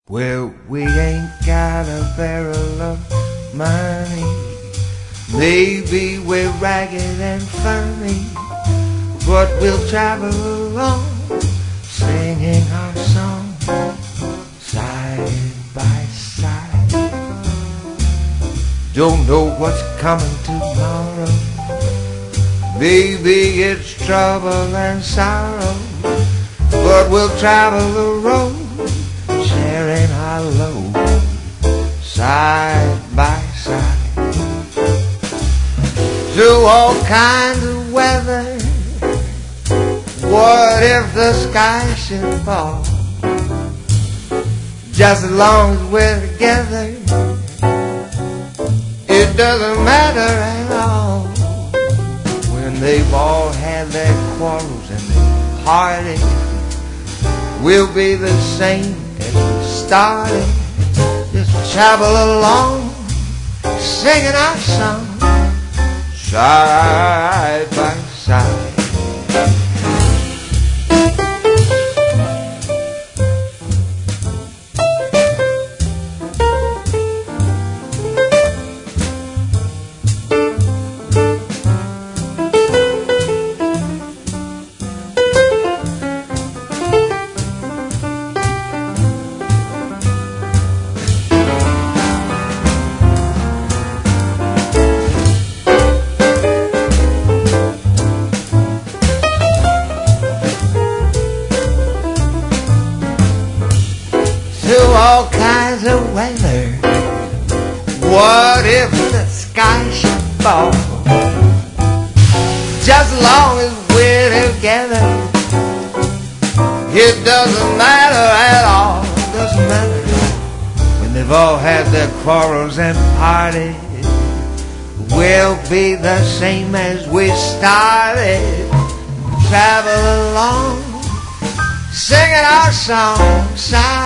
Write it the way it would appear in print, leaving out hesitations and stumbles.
Well, we ain't got a barrel of money. Maybe we're ragged and funny, but we'll travel along, singing our song side by side. Don't know what's coming tomorrow. Maybe it's trouble and sorrow, but we'll travel the road, sharing our load side by side. Through all kinds of weather, what if the sky should fall? Just as long as we're together, it doesn't matter at all. When they've all had their quarrels and their heartaches, we'll be the same as we started. Just travel along, singing our song side by side. Through all kinds of weather, what if the sky should fall? Just as long as we're together, it doesn't matter at all. Doesn't matter at all. When they've all had their quarrels and parties, we'll be the same as we started. Travel along, singing our song side